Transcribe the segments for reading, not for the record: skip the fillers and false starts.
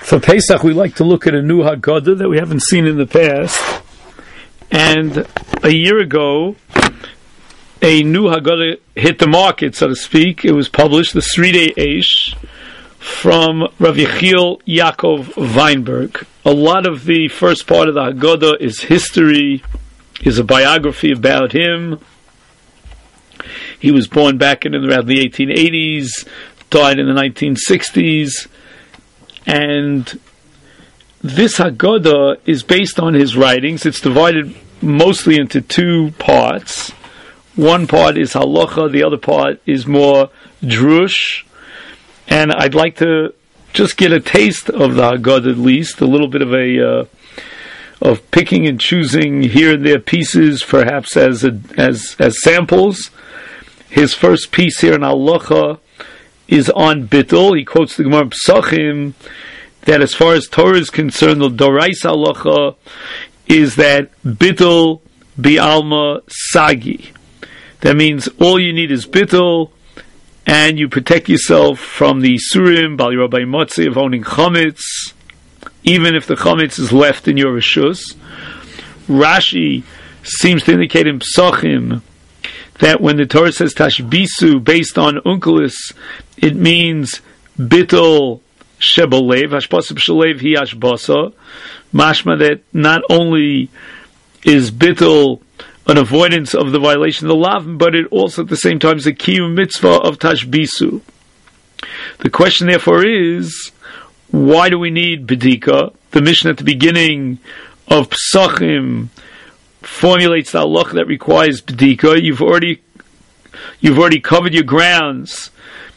For Pesach, we like to look at a new Haggadah that we haven't seen in the past. And a year ago, a new Haggadah hit the market, so to speak. It was published, the Sridei Eish, from Rav Yechiel Yaakov Weinberg. A lot of the first part of the Haggadah is history, is a biography about him. He was born back in around the 1880s, died in the 1960s, and this Haggadah is based on his writings. It's divided mostly into two parts. One part is halacha, the other part is more drush, and I'd like to just get a taste of the Haggadah, at least a little bit of of picking and choosing here and there pieces, perhaps as samples. His first piece here in halacha is on bittul. He quotes the Gemara Pesachim that as far as Torah is concerned, the Doraisa halacha is that bittul bi'alma sagi. That means all you need is bittul, and you protect yourself from the Surim, Bali Rabbi Motzi, of owning chametz, even if the chametz is left in your reshus. Rashi seems to indicate in Pesachim that when the Torah says tashbisu based on unkelis, it means bittul shebalev, hashbasa b'shalev hi hashbasa, mashma that not only is bittul an avoidance of the violation of the lav, but it also at the same time is a kiyum mitzvah of tashbisu. The question therefore is, why do we need bedika? The Mishnah at the beginning of Pesachim formulates the halach that requires bedika. You've already covered your grounds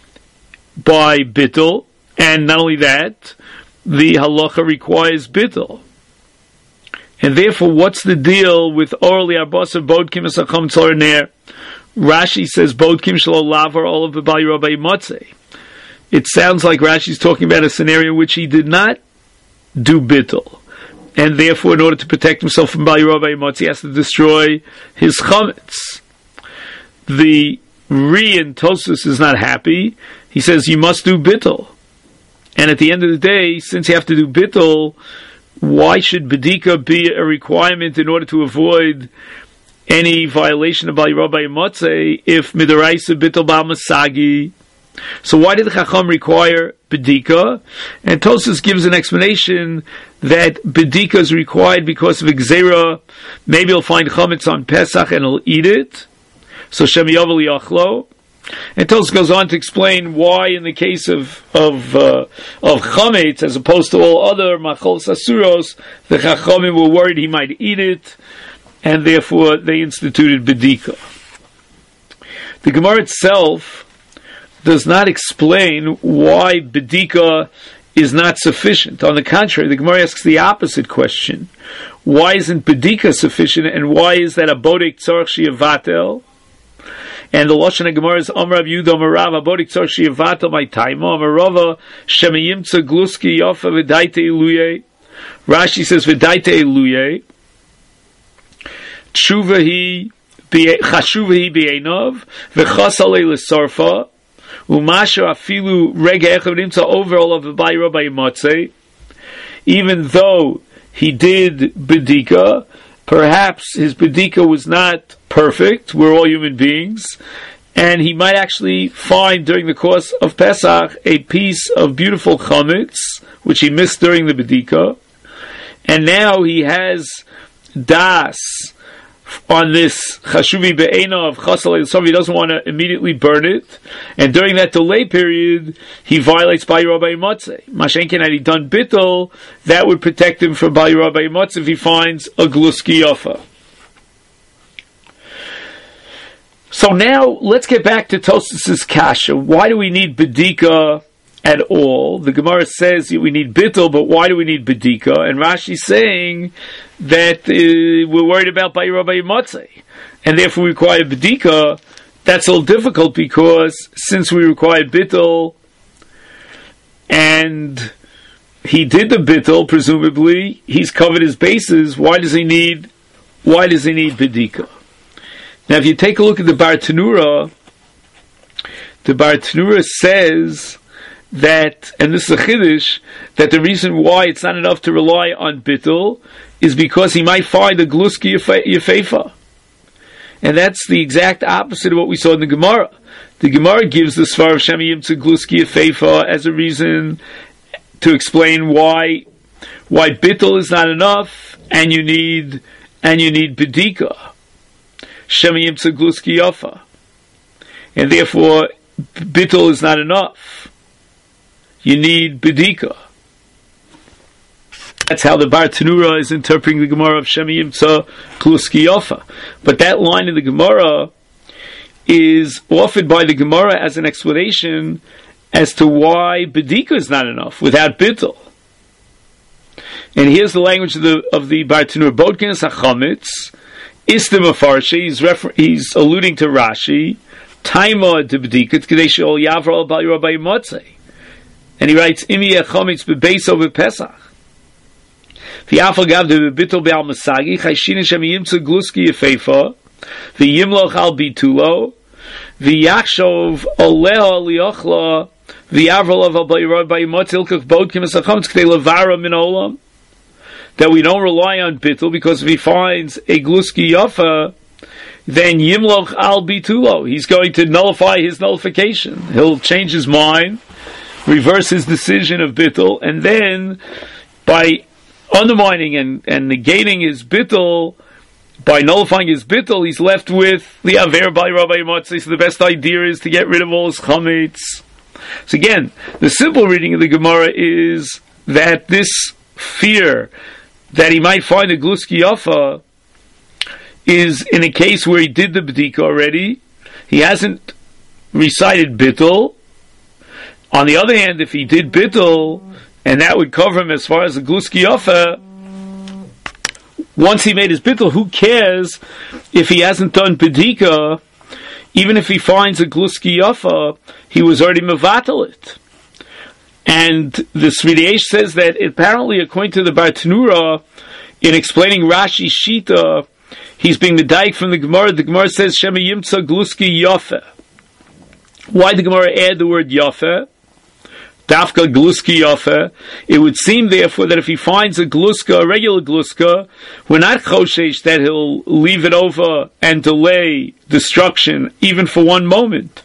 by bittul, and not only that, the halacha requires bittul. And therefore, what's the deal with orally arbasa bodkim esacham tzor ner? Rashi says bodkim shelo lavar all of the bali rabbi motzei. It sounds like Rashi's talking about a scenario in which he did not do bittul, and therefore, in order to protect himself from bali rabbi motzei, he has to destroy his chametz. The Ri in Tosfos is not happy. He says you must do bittul, and at the end of the day, since you have to do bittul, why should bedika be a requirement in order to avoid any violation of Bali Rabbi Motzei if midaraisa bittul b'masagi? So why did the Chacham require bedika? And Tosfos gives an explanation that bedika is required because of Gzeira. Maybe he'll find chametz on Pesach and he'll eat it. So Shem Yovel Yachlo. And Tosfos goes on to explain why, in the case of chametz, as opposed to all other machol sasuros, the Chachamim were worried he might eat it, and therefore they instituted bedika. The Gemara itself does not explain why bedika is not sufficient. On the contrary, the Gemara asks the opposite question: why isn't bedika sufficient, and why is that a bodek tzarich she'yavatel? And the Lashon HaGemara is Amar Rav Yehuda Amar Rav Abodik Tzor She'yavatel my taima Amar Rava Shemayimtza Gluski Yofa V'daite Eluye. Rashi says V'daite Eluye Tshuvahi Chashuvahi B'einov V'chasalei L'sarfa Umasher Afilu Rega Echav Nimtza over all of the Bali Rabbi Motzei. Even though he did bedika, perhaps his bedika was not perfect. We're all human beings, and he might actually find during the course of Pesach a piece of beautiful chametz which he missed during the bedika, and now he has das on this chashuvi be'ena of chasal, so he doesn't want to immediately burn it, and during that delay period he violates Bali Rabbi Motzei. Mashenkin, had he done bittul, that would protect him from Bali Rabbi Motzei if he finds a gluski yofa. So now let's get back to Tosfos' kasha. Why do we need bedika at all? The Gemara says we need bittul, but why do we need bedika? And Rashi's saying that we're worried about Bali Rabbi Motzei, and therefore we require bedika. That's a little difficult because since we require bittul, and he did the bittul, presumably he's covered his bases. Why does he need bedika? Now, if you take a look at the Bar Tanura says that, and this is a chiddush, that the reason why it's not enough to rely on bittul is because he might find a gluski yefeifa. And that's the exact opposite of what we saw in the Gemara. The Gemara gives the Svar of Shemiyim to gluski yefeifa as a reason to explain why bittul is not enough, and you need bedika. Shemiyim to gluski yafa. And therefore, bittul is not enough. You need bedika. That's how the Bar Tanura is interpreting the Gemara of Shemiyim Tzah Kluski Yofa. But that line in the Gemara is offered by the Gemara as an explanation as to why bedika is not enough without bittul. And here's the language of the Bar Tanura. Bodkin Sachamitz Istim Afarshi. He's alluding to Rashi. Taima de bedika Kadesh Ol Yavra Bal Rabbi Motzei. And he writes, Imi Echomitz Bebeso Bepesach. V'yafal gav de bittul be'al masagi chayshin shem yimtzu gluski yefeifa v'yimloch al bitulo v'yachshov oleha liochla v'yavrol al bayirod bayimotil kach bodkim esacham tkei levara min olam. That we don't rely on bittul, because if he finds a gluski yafa, then yimloch al bitulo, he's going to nullify his nullification. He'll change his mind, reverse his decision of bittul, and then by undermining and negating his bittul, by nullifying his bittul, he's left with the aver by Rabbi Motzei. So the best idea is to get rid of all his chametz. So again, the simple reading of the Gemara is that this fear that he might find a gluski yafa is in a case where he did the b'dika already. He hasn't recited bittul. On the other hand, if he did bittul, and that would cover him as far as the gluski yafa, once he made his bittul, who cares if he hasn't done bedika? Even if he finds a gluski yafa, he was already mevatel it. And the Sridei says that apparently, according to the Bar Tanura, in explaining Rashi's Shita, he's being medayik from the Gemara. The Gemara says Shema Yimtza Gluski Yafe. Why did the Gemara add the word Yafe? Dafka gluska yafa. It would seem, therefore, that if he finds a gluska, a regular gluska, we're not choshesh that he'll leave it over and delay destruction, even for one moment.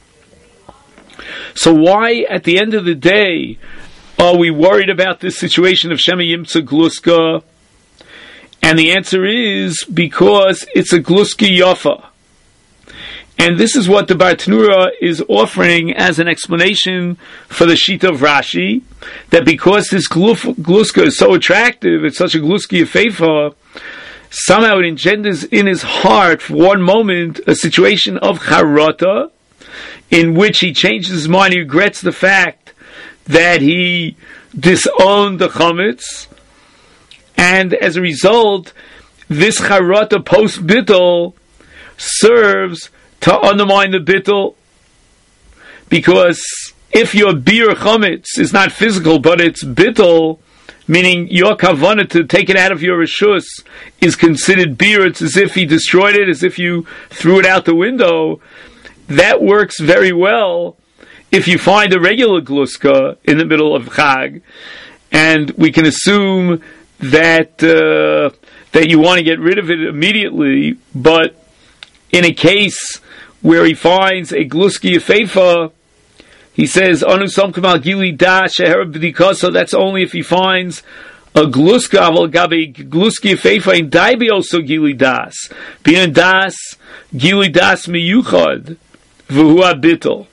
So why, at the end of the day, are we worried about this situation of Shema Yimtza Gluska? And the answer is because it's a Gluski Yafa. And this is what the Bar Tanura is offering as an explanation for the Shita of Rashi, that because this Gluska is so attractive, it's such a Gluski Yafefa, somehow it engenders in his heart, for one moment, a situation of Charata, in which he changes his mind, he regrets the fact that he disowned the Chametz, and as a result, this Charata post-Bittul serves to undermine the Bittul, because if your Bir Chametz is not physical, but it's Bittul, meaning your kavanah to take it out of your reshus is considered Bir, it's as if he destroyed it, as if you threw it out the window. That works very well if you find a regular gluska in the middle of Chag, and we can assume that that you want to get rid of it immediately. But in a case where he finds a gluski yefefa, he says anu samkim al gili das sheher b'dika. So that's only if he finds a gluska. Aval gabe gluski yefefa in daibi also gili das. Bin das gili das miyuchad. So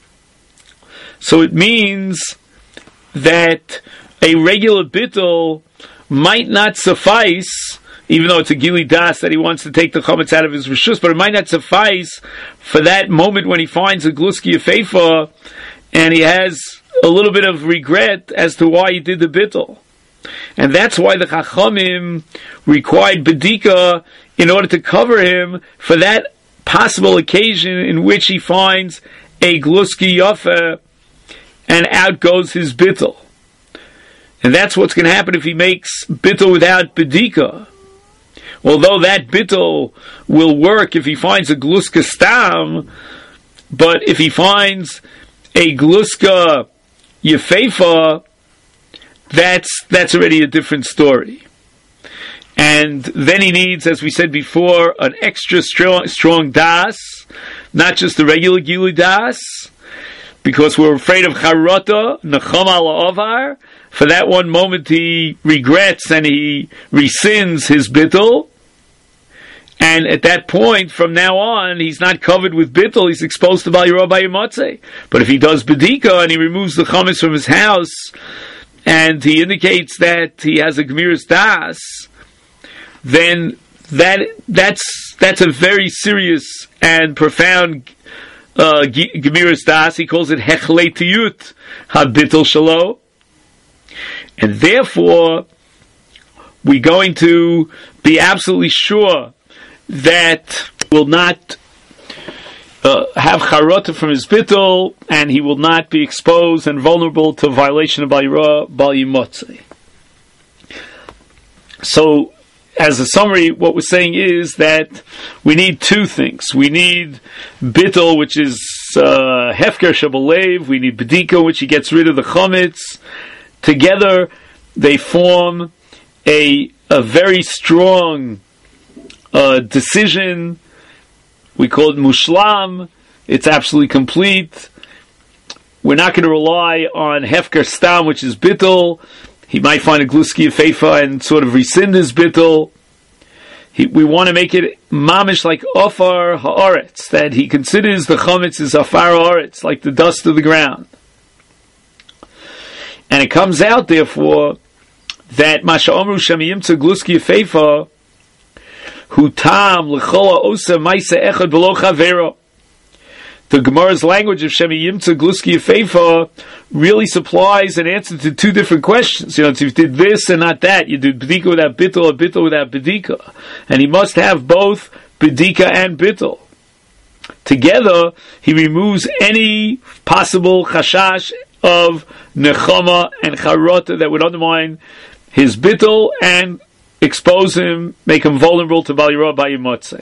it means that a regular bittul might not suffice, even though it's a gili das that he wants to take the chametz out of his reshus, but it might not suffice for that moment when he finds a gluski yefefa and he has a little bit of regret as to why he did the bittul. And that's why the Chachamim required bedika in order to cover him for that possible occasion in which he finds a gluski yafa and out goes his bittul. And that's what's going to happen if he makes bittul without bedika. Although that bittul will work if he finds a gluska stam, but if he finds a gluska Yefefa, that's already a different story. And then he needs, as we said before, an extra strong das, not just the regular Gilui das, because we're afraid of charata, nechama la'avar. For that one moment he regrets and he rescinds his bittul. And at that point, from now on, he's not covered with bittul, he's exposed to Bal Yirah B'Yimatzeh. But if he does bedika and he removes the chametz from his house, and he indicates that he has a gemiras das, then that's a very serious and profound gemiras das. He calls it hechleitiyut habittul shalo. And therefore, we're going to be absolutely sure that will not have charata from his bittul, and he will not be exposed and vulnerable to violation of Bal Yirah Bal Yimatzeh. So, as a summary, what we're saying is that we need two things. We need bittul, which is hefker shabalev. We need bedika, which he gets rid of the chametz. Together, they form a very strong decision. We call it mushlam. It's absolutely complete. We're not going to rely on hefker stam, which is bittul. He might find a gluski yefefa and sort of rescind his bittul. We want to make it mamish like ofar haaretz, that he considers the chametz is afar haaretz, like the dust of the ground. And it comes out, therefore, that Masha Omru Shemiyimtza Gluski Yefefa Hu Tam L'chola Osa Maisa Echad Below Chavero. The Gemara's language of Shemiyimtza Gluski Yefefa really supplies an answer to two different questions. If you did this and not that, you did Bedika without Bittul or Bittul without Bedika. And he must have both Bedika and Bittul. Together, he removes any possible chashash of nechama and charata that would undermine his bittul and expose him, make him vulnerable to Bal Yirah B'Yimatzeh.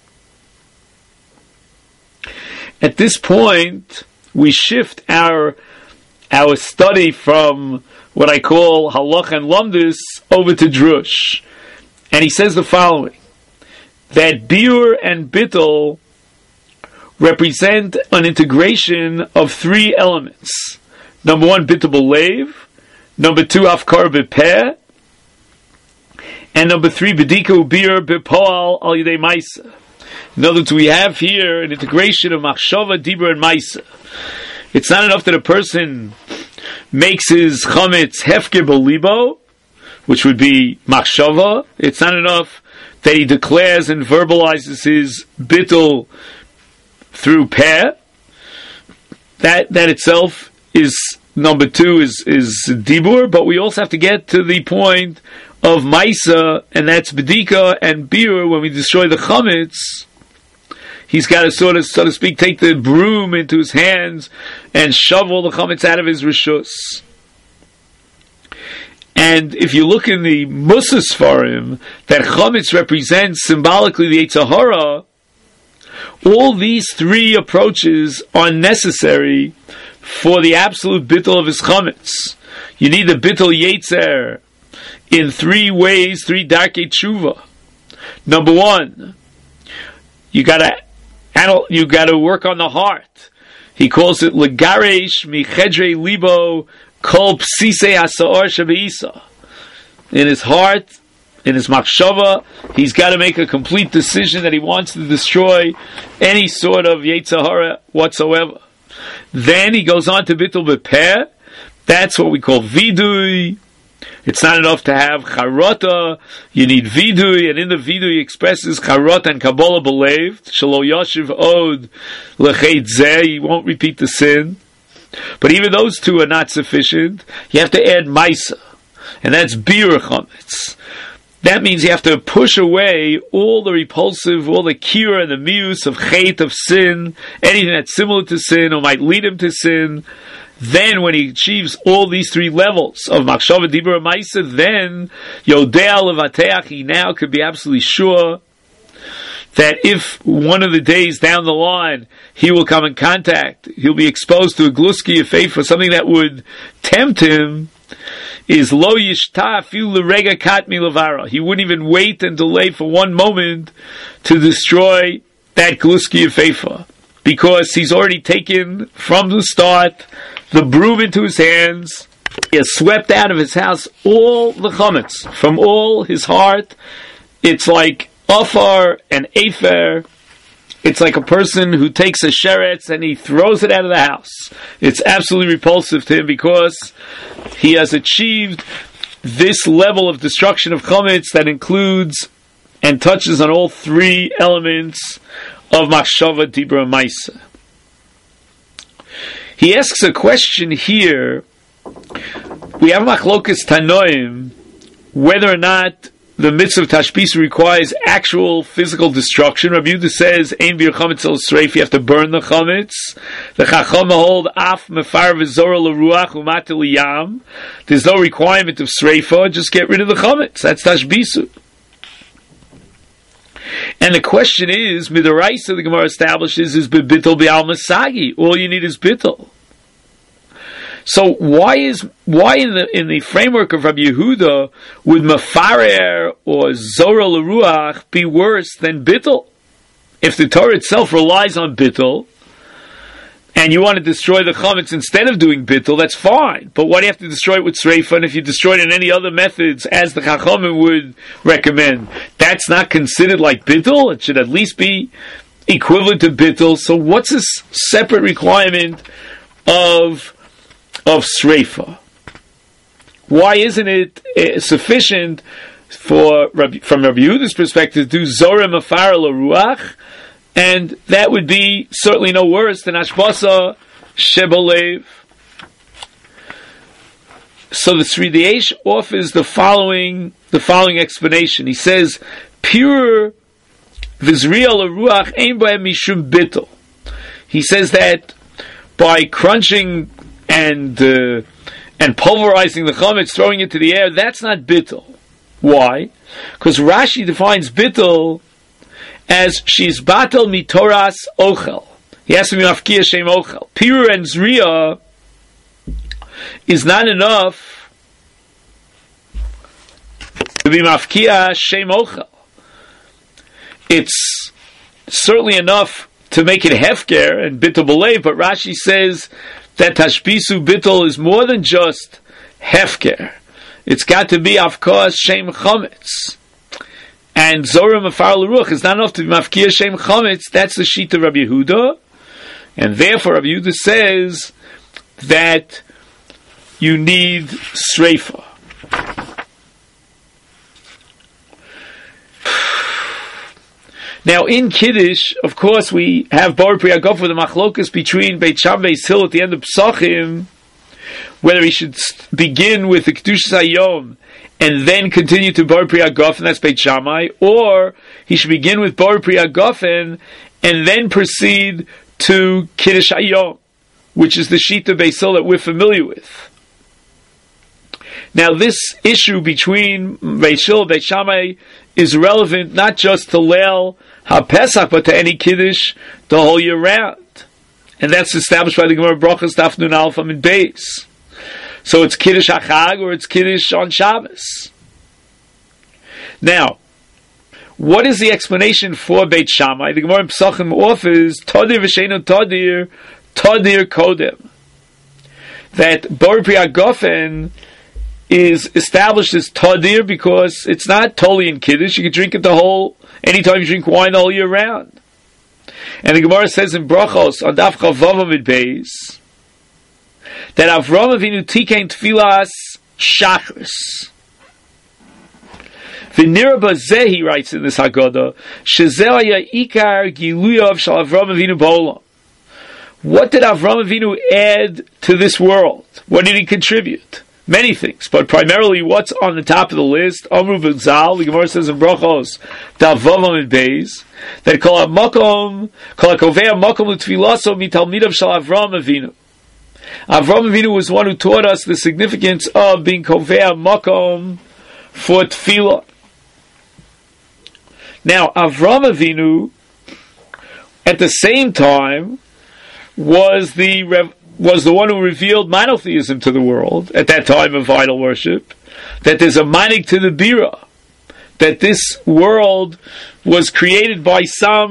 At this point, we shift our study from what I call halach and lamdus over to drush. And he says the following, that biur and bittul represent an integration of three elements. Number one, bittul b'leiv. Number two, afkar b'peh. And number three, bedika ubir b'poal al yidei maisa. In other words, we have here an integration of machshava, dibur, and maisa. It's not enough that a person makes his chametz hefker b'libo, which would be machshava. It's not enough that he declares and verbalizes his bittul through peh. That itself is number two is dibur, but we also have to get to the point of maisa, and that's bedika and biur. When we destroy the chametz, he's got to sort of, so to speak, take the broom into his hands and shovel the chametz out of his rishus. And if you look in the Musa Sfarim, that chametz represents symbolically the Yetzer Hara. All these three approaches are necessary for the absolute bittul of his chametz. You need the bittul yetzer in three ways, three darkei tshuva. Number one, you gotta work on the heart. He calls it legaresh michedrei libo kol psisei hasaor shebeisa. In his heart, in his machshava, he's got to make a complete decision that he wants to destroy any sort of Yetzer Hara whatsoever. Then he goes on to bittul b'peh. That's what we call vidui. It's not enough to have charata. You need vidui, and in the vidui he expresses charata and kabbalah b'leiv. Shelo yashiv od lecheit zeh. He won't repeat the sin. But even those two are not sufficient. You have to add maisa, and that's biur chametz. That means you have to push away all the repulsive, all the kira and the mius of chait, of sin, anything that's similar to sin or might lead him to sin. Then when he achieves all these three levels of machshava, dibur, and maisa, then yodea levateach, he now could be absolutely sure that if one of the days down the line he will come in contact, he'll be exposed to a gluski of faith for something that would tempt him, is lo yishta afilu l'rega kat milavara. He wouldn't even wait and delay for one moment to destroy that gluski of faith, because he's already taken from the start the broom into his hands. He has swept out of his house all the chametz from all his heart. It's like Afar and Afer. It's like a person who takes a sheretz and he throws it out of the house. It's absolutely repulsive to him because he has achieved this level of destruction of chametz that includes and touches on all three elements of machshava, dibra, and maisa. He asks a question here. We have machlokas tanoim whether or not the mitzvah of tashbis requires actual physical destruction. Rabbi Yehuda says, "Ein bir chametz el sreif." You have to burn the chametz. The chacham hold af mefar v'zora l'ruach u'matil yam. There's no requirement of sreifa. Just get rid of the chametz. That's tashbisu. And the question is, midaraisa the Gemara establishes is bebittel bi'al masagi. All you need is bittel. So why in the framework of Rabbi Yehuda would mafarer or zora l'ruach be worse than bittel? If the Torah itself relies on bittel, and you want to destroy the chametz instead of doing bittel, that's fine. But why do you have to destroy it with sreifa? And if you destroy it in any other methods, as the Chachamim would recommend, that's not considered like bittel. It should at least be equivalent to bittel. So what's this separate requirement of sreifa? Why isn't it sufficient from Rabbi Yehuda's perspective to do zora mafar l'ruach, and that would be certainly no worse than ashbasa shebalev? So the Sridei Eish offers the following explanation. He says, pure vizriya l'ruach ein b'hem mishum bittul. He says that by crunching and pulverizing the chametz, throwing it to the air, that's not bittul. Why? Because Rashi defines bittul as she's batel mitoras ochel. He has to be mafkia shem ochel. Pirur and zriya is not enough to be mafkia shem ochel. It's certainly enough to make it hefker and bittul b'lev, but Rashi says that tashbisu bittul is more than just hefker. It's got to be, of course, shem chametz. And zora mafar l'ruach is not enough to be mafkia shem chametz. That's the sheet of Rabbi Yehuda. And therefore, Rabbi Yehuda says that you need sreifa. Now, in Kiddush, of course, we have Bar Pri Haggafa with the machlokas between Beit Shammai and Beis Hillel at the end of Pesachim, whether he should begin with the Kedushas Hayom and then continue to Bar Pri Haggafa, and that's Beit Shammai, or he should begin with Bar Pri Haggafa and then proceed to Kiddush Hayom, which is the Shita Beis Hillel that we're familiar with. Now, this issue between Beis Hillel and Beit Shammai is relevant not just to Leil HaPesach, but to any Kiddush the whole year round. And that's established by the Gemara Brachos Daf Nun Aleph Amud Beis. So it's Kiddush HaChag or it's Kiddush on Shabbos. Now, what is the explanation for Beit Shammai? The Gemara in Pesachim offers Tadir v'sheinu Tadir, Tadir Kodem. That Bar Pri Haggafa is established as Tadir because it's not totally in Kiddush. You can drink it anytime you drink wine the whole year round. And the Gemara says in Brachos on Daf Chavav Amud Beis that Avram Avinu tikein tfilas shachris. V'nira bazeh, he writes in this Haggadah, shezeh haya ikar giluyav shel Avram Avinu ba'olam. What did Avram Avinu add to this world? What did he contribute? Many things, but primarily what's on the top of the list? Amru v'zal, the Gemara says in Brachos, Davav Amud Beis, that kol hakovei makom l'tfilaso mitalmidav shel Avram Avinu. Avram Avinu was one who taught us the significance of being kovei makom for tefillah. Now, Avram Avinu, at the same time, was the one who revealed monotheism to the world at that time of idol worship. That there's a manig to the bira, that this world was created by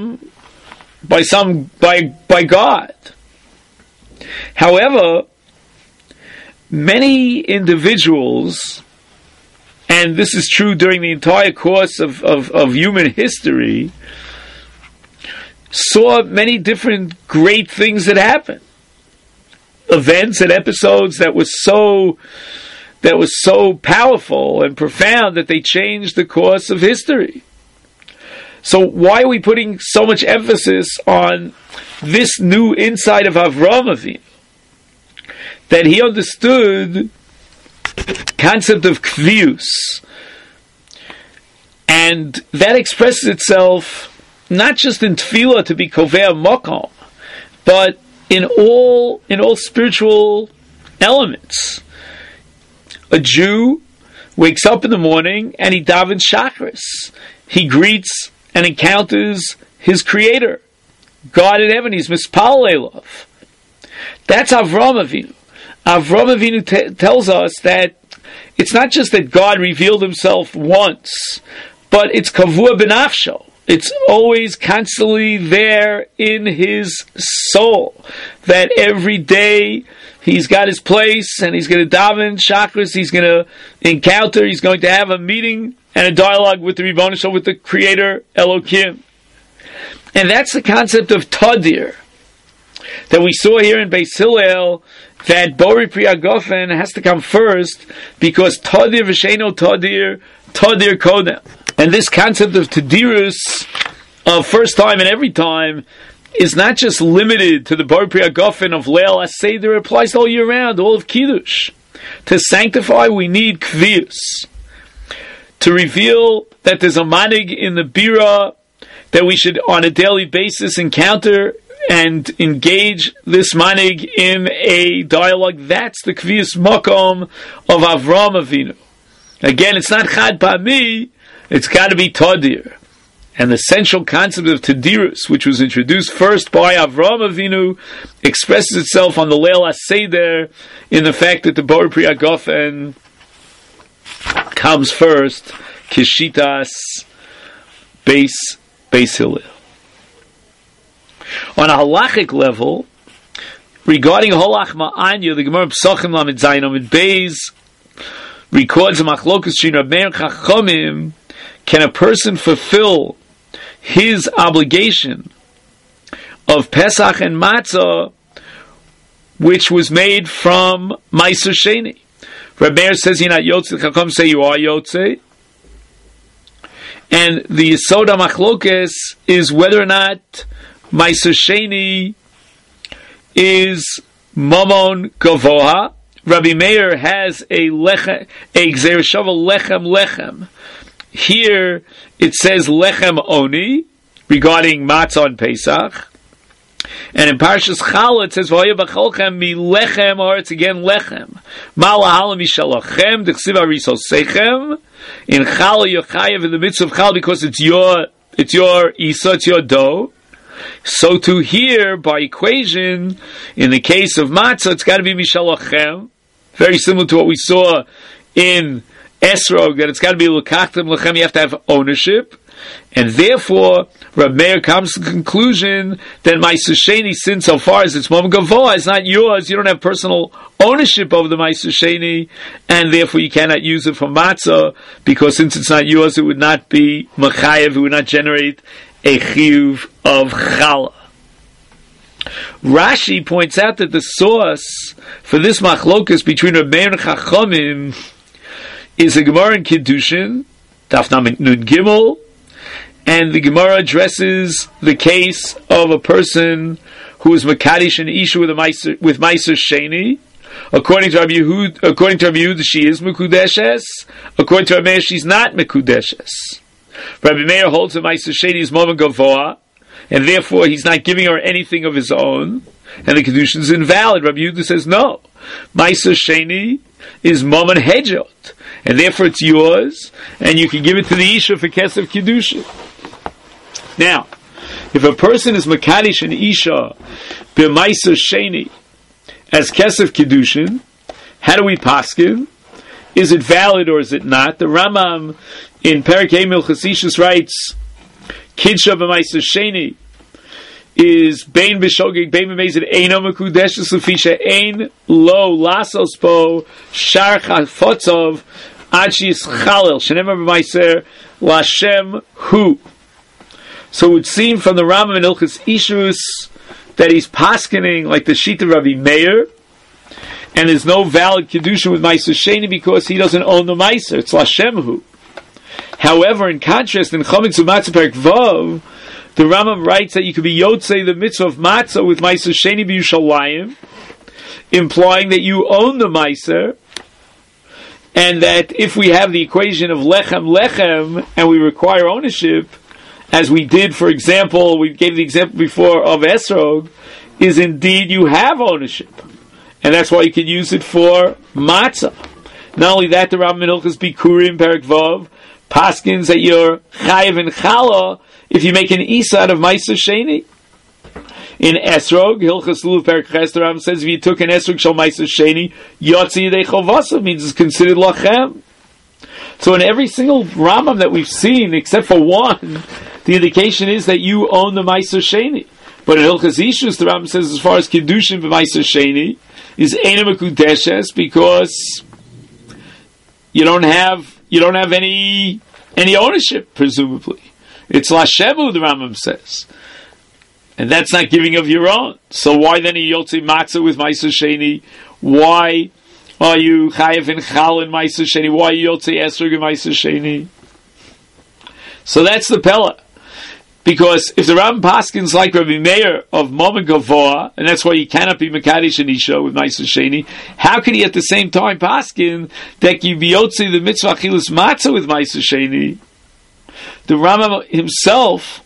God. However, many individuals, and this is true during the entire course of human history, saw many different great things that happened. Events and episodes that was so powerful and profound that they changed the course of history. So why are we putting so much emphasis on this new insight of Avram Avinu? That he understood the concept of kvius, and that expresses itself not just in tefillah to be kovea mokom, but in all spiritual elements. A Jew wakes up in the morning and he davens Shachris. He greets and encounters his Creator, God in heaven. He's mispal elov. That's Avram Avinu. Avram Avinu tells us that it's not just that God revealed Himself once, but it's kavua b'nafsho. It's always constantly there in his soul. That every day he's got his place and he's going to daven chakras, he's going to encounter, he's going to have a meeting and a dialogue with the Rebbeinu Shalom, with the Creator Elokim. And that's the concept of Tadir that we saw here in Beis Hillel, that Bori Pri Agofen has to come first because Tadir v'sheino Tadir Kodem. And this concept of Tadirus, of first time and every time, is not just limited to the Bori Pri Agofen of Leil HaSeder. It applies all year round, all of Kiddush. To sanctify, we need Kvius. To reveal that there's a manig in the Bira that we should on a daily basis encounter and engage this manig in a dialogue. That's the Kvius Mokom of Avram Avinu. Again, it's not Chad Pa'ami, it's got to be Tadir. And the central concept of Tadirus, which was introduced first by Avram Avinu, expresses itself on the Leil HaSeder in the fact that the Bori Pri Agofen comes first, Kishitas Beis Hillel. On a halachic level, regarding Holach Ma'anya, the Gemara Psachim Lamed Zayin Amid Beis records a machlokas between Reb Meir and Chachamim. Can a person fulfill his obligation of Pesach and Matzah, which was made from Meiser Sheni? Reb Meir says you're not Yotze, Chacham say you are Yotze. And the Yesod HaMachlokes is whether or not Meiser Sheni is Mamon Gavoha. Rabbi Meir has a Gzeir Shavuot Lechem. Here it says Lechem Oni regarding Matzah on Pesach. And in Parshas Chala it says V'hoya b'cholchem mi lechem, or it's again Lechem. Ma lahala mishalachem d'chsiv arisol sechem. In Chala you're chayav in the midst of Chala because it's your isa, it's your dough. So to here, by equation, in the case of Matzah, it's got to be mishalachem. Very similar to what we saw in Esrog, that it's got to be L'kachtem Lechem, you have to have ownership. And therefore, Reb Meir comes to the conclusion that Meiser Sheni, since so far as it's Mom Gavoa, it's not yours, you don't have personal ownership over the Meiser Sheni, and therefore you cannot use it for Matzah, because since it's not yours, it would not be Mechayev, it would not generate a Chiyuv of Chala. Rashi points out that the source for this machlokas between Reb Meir and Chachamim is a Gemara in Kiddushin, Daf Nun Gimel, and the Gemara addresses the case of a person who is Makadish and Isha with Meiser Sheni. According to Rabbi Yehuda, she is Mekudeshes. According to Rabbi Meir, she's not Mekudeshes. Rabbi Meir holds that Meiser Sheni is Momen Gavoa, and therefore he's not giving her anything of his own, and the Kiddushin is invalid. Rabbi Yehuda says no. Meiser Sheni is Momen Hedjot, and therefore it's yours, and you can give it to the Isha for Kesef Kiddushin. Now, if a person is Makadish and Isha b'maiser sheni as kesef kedushin, how do we paskin? Is it valid or is it not? The Rambam in Perek Emil Chasishus writes, Kidsha b'maiser sheni is bein b'shogeg bein b'mezid eino mekudeshes ufisha ein lo lasos po shar chafotzov ad shischalel shenemar b'maiser lashem hu. So it would seem from the Rambam in Ilchus Ishrus that he's paskening like the Shita Rabbi Meir, and there's no valid kedusha with Meiser Sheni because he doesn't own the Meiser. It's Lashem hu. However, in contrast, in Chometz U'Matzah Perek Vav, the Rambam writes that you could be Yotzei the mitzvah of Matzah with Meiser Sheni b'Yushalayim, implying that you own the Meiser, and that if we have the equation of Lechem, and we require ownership, as we did, for example, we gave the example before of Esrog, is indeed you have ownership. And that's why you can use it for Matzah. Not only that, the Rambam in Hilchos Bikurim, Perek Vav, paskins that you're Chayev and Chala if you make an Isa out of Meiser Sheni. In Esrog, Hilchos Lulav Perek Ches, the Rambam says if you took an Esrog Shal Meiser Sheni, Yotzi Yidei Chovasa means it's considered Lachem. So in every single Rambam that we've seen, except for one, the indication is that you own the Meiser Sheni. But in Hilchos Ishrus, the Rambam says as far as Kiddushin b'Meiser Sheni is Eina Mekudeshes because you don't have any ownership, presumably. It's Lashemu, the Rambam says. And that's not giving of your own. So why then are you Yotzi Matzah with Meiser Sheni? Why are you Chayev and Chal in Meiser Sheni? Why are you Yotzi Esrog in Meiser Sheni? So that's the Pella. Because if the Rambam paskins like Rabbi Meir of Momen Gavoa, and that's why he cannot be Makadish and Isha with Meiser Sheni, how can he at the same time paskin that you be Yotzi the mitzvah Achilus Matzah with Meiser Sheni? The Rambam himself,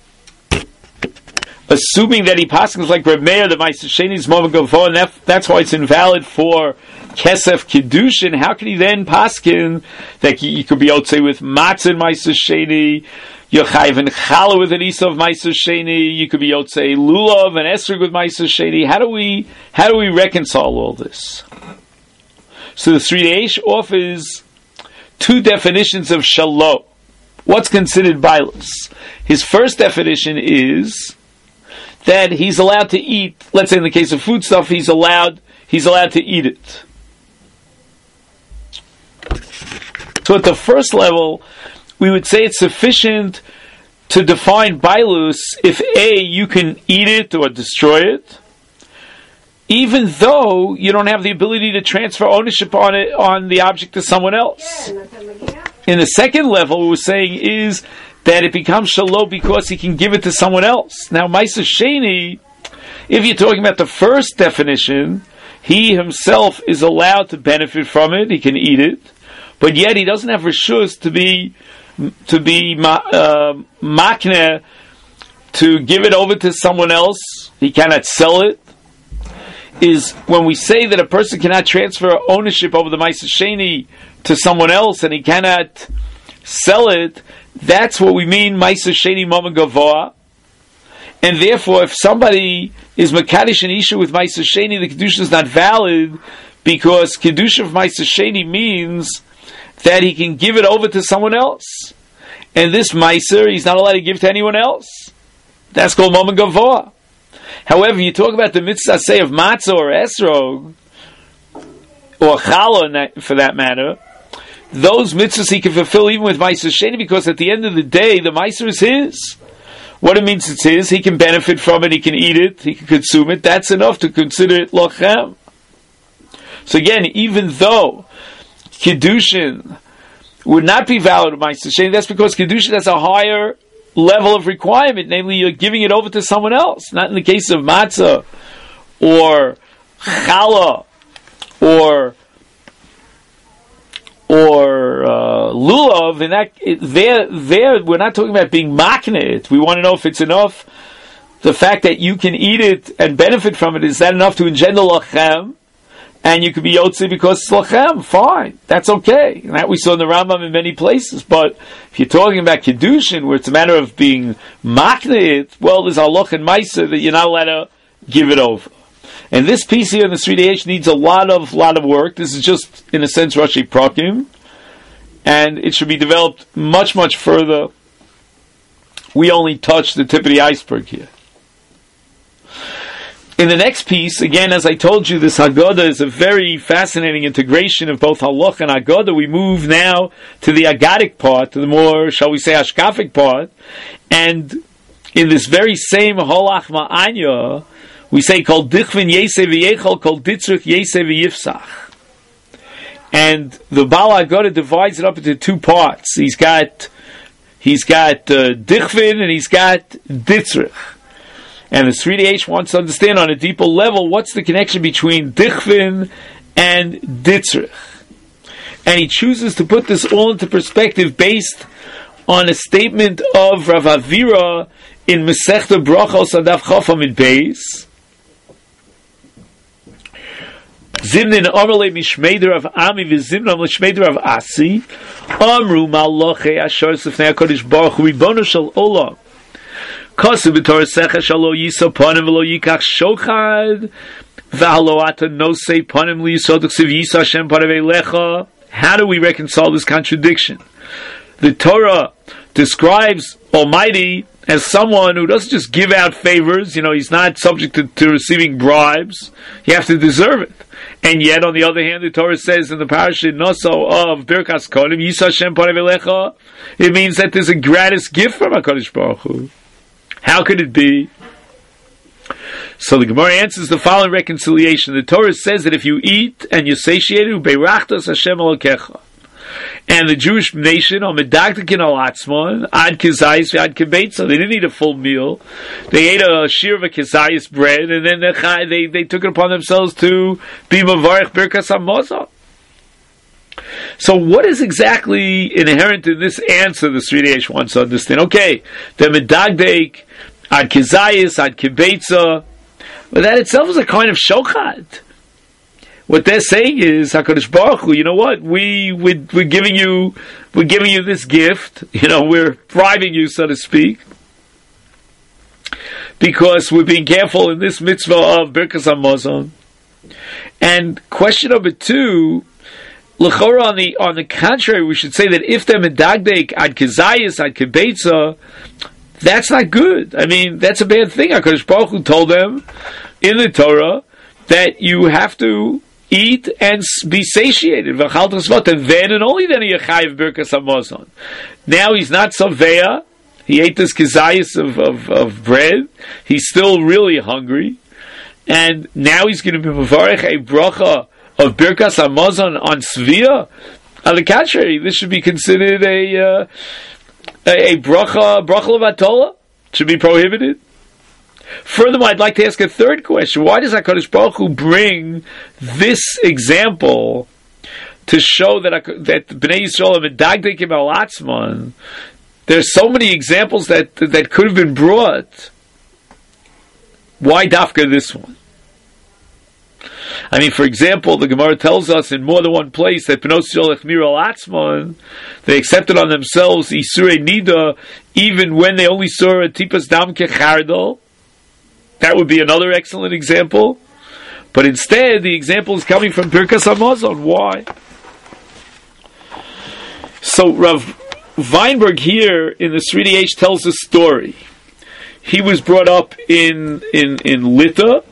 assuming that he paskins like Rabbi Meir, the Meiser Sheni is Momen Gavoa, and that's why it's invalid for Kesef Kiddushin, how can he then paskin that you could be Yotzi with Matzah and Meiser Sheni? You're Chayiv and Chala with an Isa of Meiser Sheni. You could be Yotzei Lulav and Esrog with Meiser Sheni. How do we reconcile all this? So the Sri Eish offers two definitions of Shalom. What's considered Bailus? His first definition is that he's allowed to eat. Let's say in the case of food stuff, he's allowed to eat it. So at the first level, we would say it's sufficient to define Bailus if A, you can eat it or destroy it, even though you don't have the ability to transfer ownership on the object to someone else. In the second level, what we're saying is that it becomes Shalom because he can give it to someone else. Now, Meiser Sheni, if you're talking about the first definition, he himself is allowed to benefit from it, he can eat it, but yet he doesn't have reshus to be makne, to give it over to someone else. He cannot sell it. Is when we say that a person cannot transfer ownership over the Meiser Sheni to someone else and he cannot sell it, that's what we mean Meiser Sheni Momen Gavoa. And therefore, if somebody is Makadish and Isha with Meiser Sheni, the Kedusha is not valid because Kedusha of Meiser Sheni means that he can give it over to someone else. And this Meiser, he's not allowed to give to anyone else. That's called Momen Gavoa. However, you talk about the mitzvah, say, of Matzah or Esrog, or Chala for that matter, those mitzvahs he can fulfill even with Meiser Sheni because at the end of the day, the Meiser is his. What it means it's his, he can benefit from it, he can eat it, he can consume it, that's enough to consider it Lochem. So again, even though Kiddushin would not be valid with Meiser Sheni, that's because Kiddushin has a higher level of requirement, namely you're giving it over to someone else. Not in the case of Matzah, or Chala, or Lulav. In that, there we're not talking about being makneh. We want to know if it's enough. The fact that you can eat it and benefit from it, is that enough to engender lachem? and you could be Yotze because it's Lachem, fine, that's okay. And that we saw in the Rambam in many places. But if you're talking about Kiddushin, where it's a matter of being Maknit, well, there's Halach and Maisa that you're not allowed to give it over. And this piece here in the 3DH needs a lot of work. This is just, in a sense, Rashi Prakim, and it should be developed much, much further. We only touched the tip of the iceberg here. In the next piece, again, as I told you, this Haggadah is a very fascinating integration of both Halach and Haggadah. We move now to the Aggadic part, to the more, shall we say, Ashkafic part. And in this very same Holach Ma'anya, we say, Kol Dichvin Yeseh V'yechol, Kol Ditzrich Yeseh V'yifsach. And the Baal Haggadah divides it up into two parts. He's got Dichvin and he's got Ditzrich. And the 3DH wants to understand on a deeper level what's the connection between Dichvin and Ditzrich. And he chooses to put this all into perspective based on a statement of Rav Avira in Masechta Brachos Adaf Chafamid Beis. Zimnin Amalei Mishmeder of Ami v'Zimnin Mishmeder of Asi Amru Malachei Ashar Sifnei HaKadosh Baruch Hu Ribono Shel Olam Kosu b'Torah Secha Shalo Yisa Panim V'lo Yikach Shochad V'Halo Ata Nosei Panim L'Yisod Ksiv Yisa Hashem Panim Eilecha. How do we reconcile this contradiction? The Torah describes Almighty as someone who doesn't just give out favors. He's not subject to receiving bribes. You have to deserve it. And yet, on the other hand, the Torah says in the parasha Noso of Birkas Kodim, Yisa Hashem Panim Eilecha, it means that there's a gratis gift from HaKadosh Baruch Hu. How could it be? So the Gemara answers the following reconciliation. The Torah says that if you eat and you're satiated, Beirachtas Hashem Elokecha. And the Jewish nation, on Medagdakin al Atzmon, Ad Kizayis, Ad Kibetza, they didn't eat a full meal. They ate a shear of a Kizayis bread, and then they took it upon themselves to be Mavarech Birkas HaMazon. So what is exactly inherent in this answer the 3DH wants to understand? Okay, the Medagdik, Ad Kizayis, Ad Kibetza, but that itself is a kind of shochad. What they're saying is, HaKadosh Baruch Hu, you know what? We're giving you this gift. We're bribing you, so to speak, because we're being careful in this mitzvah of Birkas HaMazon. And question number 2, l'chora, on the contrary, we should say that if they're medagdek ad kezayis ad kebetza, that's not good. I mean, that's a bad thing. HaKadosh Baruch Hu told them in the Torah that you have to eat and be satiated, and then and only then are you chayiv birkas hamazon. Now he's not saveya. He ate this kizayis of bread. He's still really hungry, and now he's going to be mevarech a bracha of birkas hamazon on svia. On the contrary, this should be considered a bracha levatola. Should be prohibited. Furthermore, I'd like to ask a third question. Why does HaKadosh Baruch Hu bring this example to show that Bnei Yisrael are medagdekim al atzman? There's so many examples that could have been brought. Why dafka this one? I mean, for example, the Gemara tells us in more than one place that Bnei Yisrael echmir al atzman, they accepted on themselves isurei nida even when they only saw a tipas dam kechardol. That would be another excellent example. But instead, the example is coming from Birkas HaMazon. Why? So Rav Weinberg here in the 3DH tells a story. He was brought up in Lita,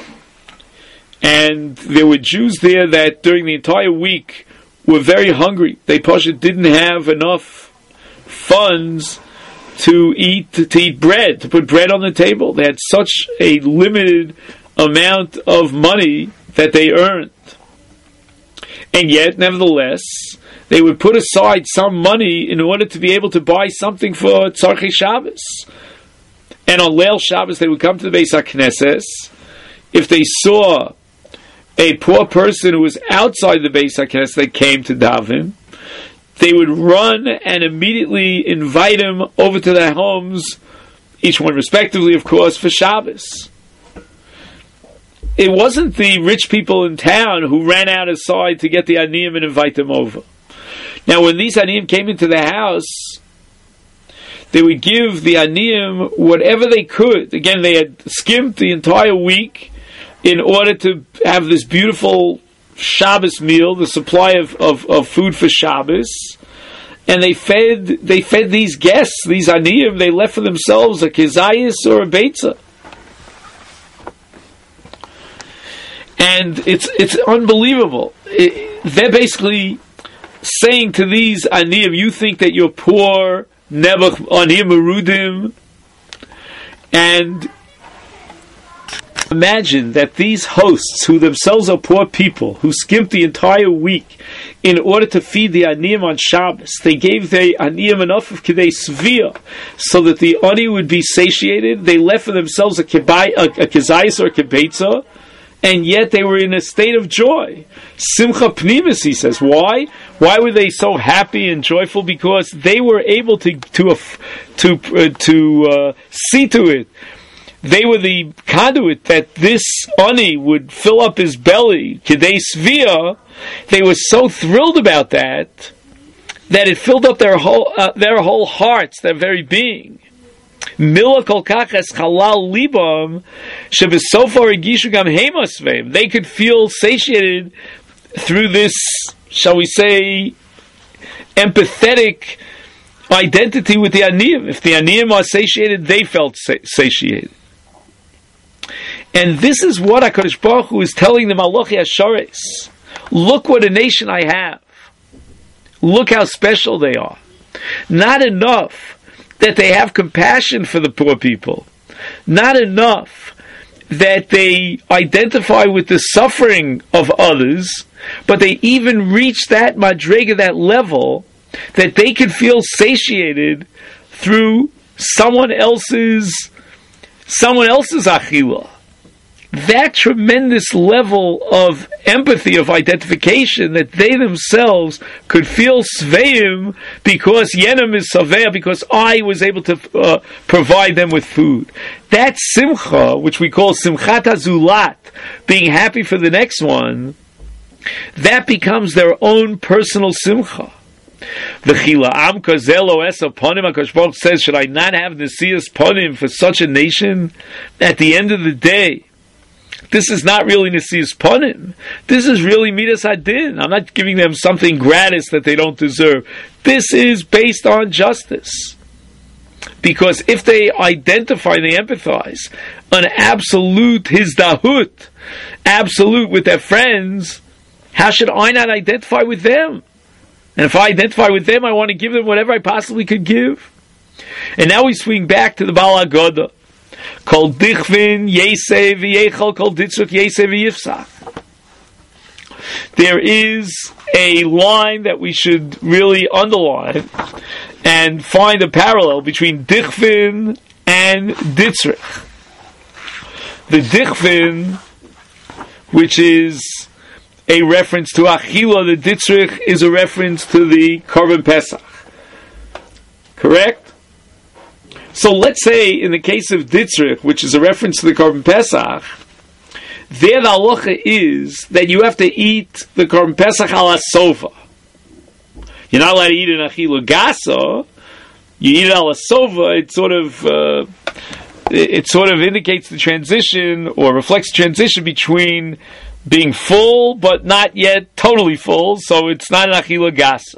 and there were Jews there that during the entire week were very hungry. They didn't have enough funds to eat bread, to put bread on the table. They had such a limited amount of money that they earned. And yet, nevertheless, they would put aside some money in order to be able to buy something for Tzarchei Shabbos. And on Leil Shabbos, they would come to the Beis HaKnesses. If they saw a poor person who was outside the Beis HaKnesses, they came to daven. They would run and immediately invite him over to their homes, each one respectively, of course, for Shabbos. it wasn't the rich people in town who ran out aside to get the aniyim and invite them over. Now, when these aniyim came into the house, they would give the aniyim whatever they could. Again, they had skimped the entire week in order to have this beautiful Shabbos meal, the supply of food for Shabbos. And they fed these guests, these aniyim, they left for themselves a kezayis or a beitza. And it's unbelievable. They're basically saying to these aniyim, you think that you're poor, nebuch aniyim merudim, and imagine that these hosts, who themselves are poor people, who skimped the entire week in order to feed the aniyim on Shabbos, they gave the aniyim enough of kidei svia so that the ani would be satiated. They left for themselves a kezayis or a kebeitza, and yet they were in a state of joy. Simcha pnimis, he says. Why? Why were they so happy and joyful? Because they were able to see to it. They were the conduit that this ani would fill up his belly. Kidei svia. They were so thrilled about that it filled up their whole hearts, their very being. Mila kol kach es chalal libam shebesofar igishu gam hemas veim. They could feel satiated through this, shall we say, empathetic identity with the aniyim. If the aniyim are satiated, they felt satiated. And this is what HaKadosh Baruch Hu is telling the Malachi Ashares. Look what a nation I have. Look how special they are. Not enough that they have compassion for the poor people. Not enough that they identify with the suffering of others, but they even reach that madrega, that level, that they can feel satiated through someone else's achila. That tremendous level of empathy, of identification, that they themselves could feel sveim because Yenem is saveh, because I was able to provide them with food. That simcha, which we call simchat hazulat, being happy for the next one, that becomes their own personal simcha. V'chila am kazelo es aponim, HaKadosh Baruch says, should I not have nesias ponim for such a nation? At the end of the day, this is not really Nesias Ponim. This is really Midas Hadin. I'm not giving them something gratis that they don't deserve. This is based on justice. Because if they identify, they empathize, an absolute hizdahut, absolute with their friends, how should I not identify with them? And if I identify with them, I want to give them whatever I possibly could give. And now we swing back to the Baal HaGodah. Kol dichvin yesei v'yechal kol ditzuk yesei v'yifsach. There is a line that we should really underline and find a parallel between dichvin and ditzrich. The dichvin, which is a reference to achila, the ditzrich is a reference to the Korban Pesach. Correct? So let's say, in the case of Ditzrich, which is a reference to the Korban Pesach, there the halacha is that you have to eat the Korban Pesach ala sova. You're not allowed to eat an achilu gasa. You eat it ala sova. It sort of indicates the transition, or reflects the transition between being full but not yet totally full. So it's not an achilu gasa.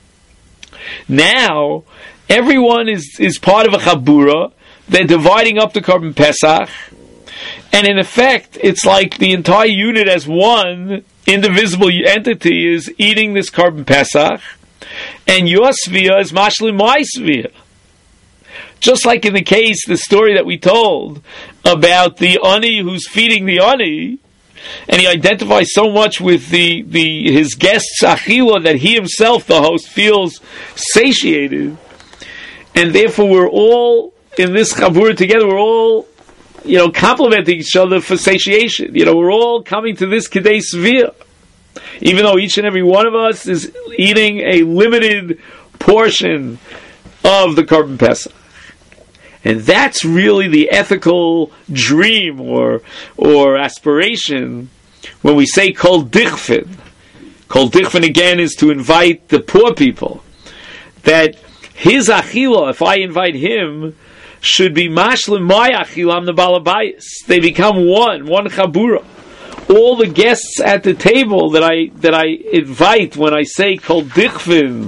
Now, everyone is part of a chabura. They're dividing up the Korban Pesach, and in effect, it's like the entire unit as one indivisible entity is eating this Korban Pesach, and your svia is mashlim my svia. Just like in the case, the story that we told about the ani who's feeding the ani, and he identifies so much with his guest's achila that he himself, the host, feels satiated. And therefore, we're all in this chabura together. We're all, complimenting each other for satiation. We're all coming to this kidei svia, even though each and every one of us is eating a limited portion of the Korban Pesach. And that's really the ethical dream or aspiration when we say Kol Dichfin. Kol Dichfin again is to invite the poor people. That his achila, if I invite him, should be mashlim my achila, I'm the balabayis. They become one chabura. All the guests at the table that I invite when I say Kol Dichvin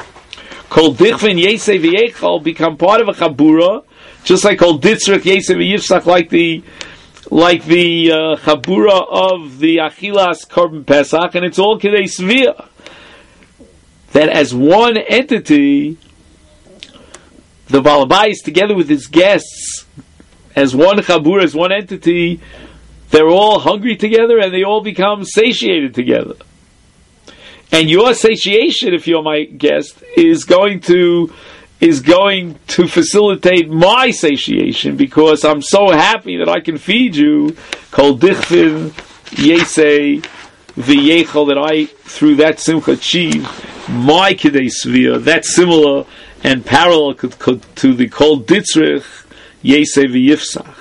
Yesei v'Yechal become part of a chabura, just like Kol Ditzrich Yesei v'Yifsach, like the chabura of the Achilas Korban Pesach, and it's all Kedei Svia. That as one entity, the Balabais together with his guests, as one chabura, as one entity, they're all hungry together and they all become satiated together. And your satiation, if you're my guest, is going to facilitate my satiation, because I'm so happy that I can feed you. Kol dichvin yesei v'yechol, that I, through that simcha, achieve my kidei svia. That's similar and parallel to the kol ditzrich yesei v'yifsach.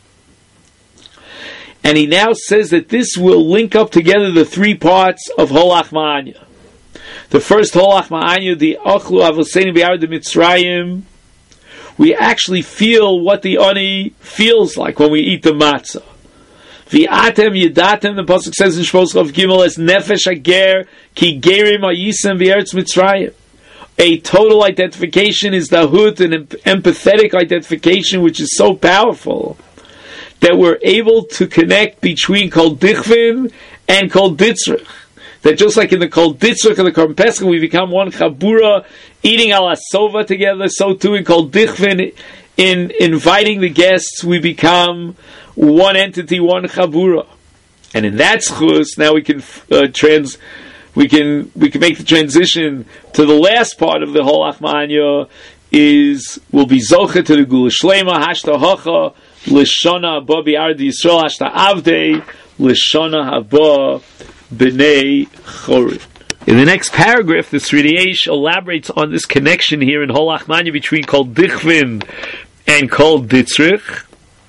And he now says that this will link up together the three parts of Holach Ma'anya. The first Holach Ma'anya, the Achlu Avosenu B'Yard Mitzrayim, we actually feel what the ani feels like when we eat the matzah. V'atem yedatem, the pasuk says in Shmos Chav Gimel, as nefesh hager ki gerim hayisem v'eretz Mitzrayim. A total identification is the hut, an empathetic identification which is so powerful that we're able to connect between Kol Dichvin and Kol Ditzrich. That just like in the Kol Ditzrich and the Korban Pesach, we become one chabura, eating al asova together, so too in Kol Dichvin, in inviting the guests, we become one entity, one chabura. And in that schus, now we can make the transition to the last part of the whole Achmanya, will be zoche to the Gula Shlema, hashta hocha, Lishana haba bi'ardi Yisrael hashta avdei, Lishana haba b'nei chorin. In the next paragraph, the Sri Yesh elaborates on this connection here in Hol Achmanya between Kol Dichvin and Kol Ditzrich.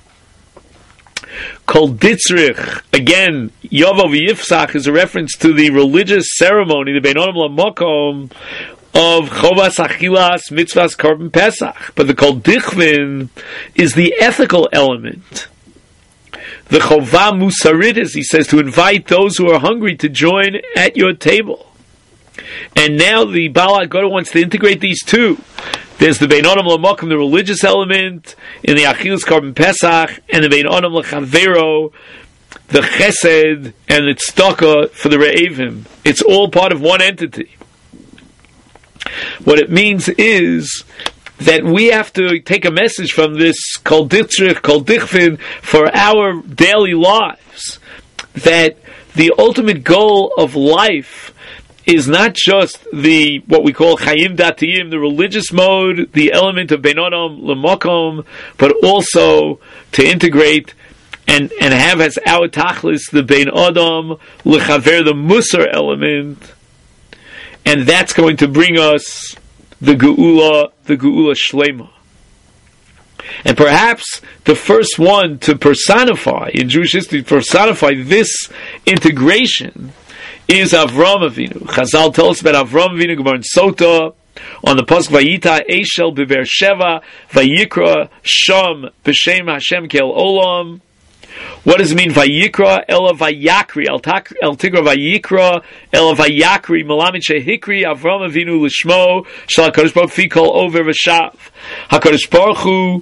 Kol Ditzrich, again, Yovo v'Yifsach, is a reference to the religious ceremony, the Bein Odom L'Makom, of Chovas Achilas Mitzvahs Korban Pesach. But the Kol Dichvin is the ethical element. The Chovah Musarit, as he says, to invite those who are hungry to join at your table. And now the Baal HaGoda wants to integrate these two. There's the Bein Odom L'Makom, the religious element, in the Achilas Korban Pesach, and the Bein Odom L'Chavero, the Chesed, and the Tzedakah for the Re'evim. It's all part of one entity. What it means is that we have to take a message from this Kol Ditzrich, Kol Dichvin, for our daily lives. That the ultimate goal of life is not just what we call Chayim Datiyim, the religious mode, the element of Bein Odom L'Makom, but also to integrate and have as our tachlis the Bein Odom L'Chaver, the Musar element. And that's going to bring us the Geula Shlema. And perhaps the first one to personify, in Jewish history, this integration is Avram Avinu. Chazal tell us about Avram Avinu, Gemara in Sota, on the pasuk Vayita Eshel Beber Sheva, Vayikra Sham B'Shem Hashem Kel Olam. What does it mean? Vayikra Ela Vayakri El Tigra Vayikra Ela Vayakri Malamid Shehikri Avram Avinu Lishmo Shal HaKadosh Baruch Hu Kol Over V'Shav. HaKadosh Baruch Hu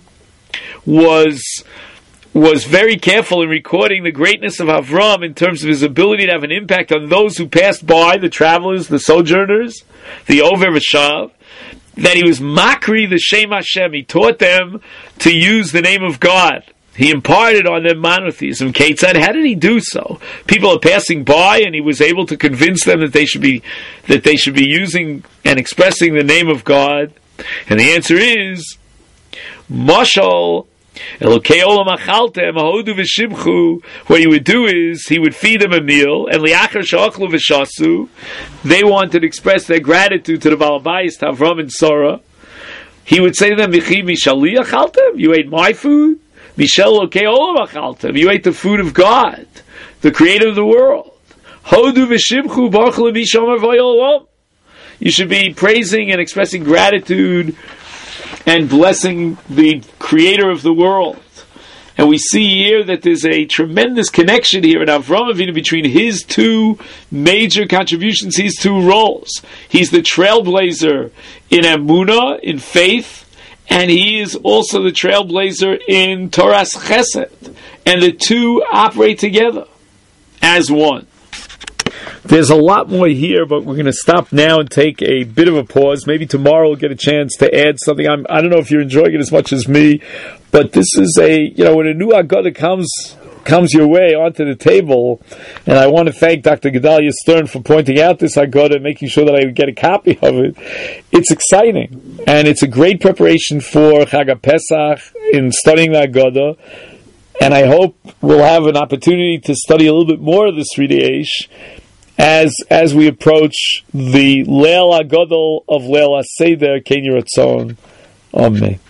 was very careful in recording the greatness of Avram in terms of his ability to have an impact on those who passed by, the travelers, the sojourners, the Over V'Shav, that he was Makri the Shem Hashem. He taught them to use the name of God. He imparted on them monotheism. Ketzad, how did he do so? People are passing by, and he was able to convince them that they should be using and expressing the name of God. And the answer is, Mashal Elokei Olam Achaltem Ahodu V'Shimchu. What he would do is he would feed them a meal, and Liachar Shachlu V'Shasu. They wanted to express their gratitude to the Baal Bayis, to Avram and Sarah. he would say to them, "Michi mishali achaltem? You ate my food. Mishel lokei olam achaltem. You ate the food of God, the Creator of the world. Hodu v'shimchu baruch lemishamar v'yolam." You should be praising and expressing gratitude and blessing the Creator of the world. And we see here that there's a tremendous connection here in Avraham Avinu between his two major contributions, his two roles. He's the trailblazer in Emunah, in faith, and he is also the trailblazer in Torah's Chesed. And the two operate together as one. There's a lot more here, but we're going to stop now and take a bit of a pause. Maybe tomorrow we'll get a chance to add something. I don't know if you're enjoying it as much as me, but this is when a new Haggadah comes your way onto the table, and I want to thank Dr. Gedalia Stern for pointing out this Haggadah and making sure that I get a copy of it. It's exciting, and it's a great preparation for Chag HaPesach in studying the Haggadah, and I hope we'll have an opportunity to study a little bit more of the Sridei Eish as we approach the Leil HaGadol of Leil HaSeder, Ken Yiratzon. Amen.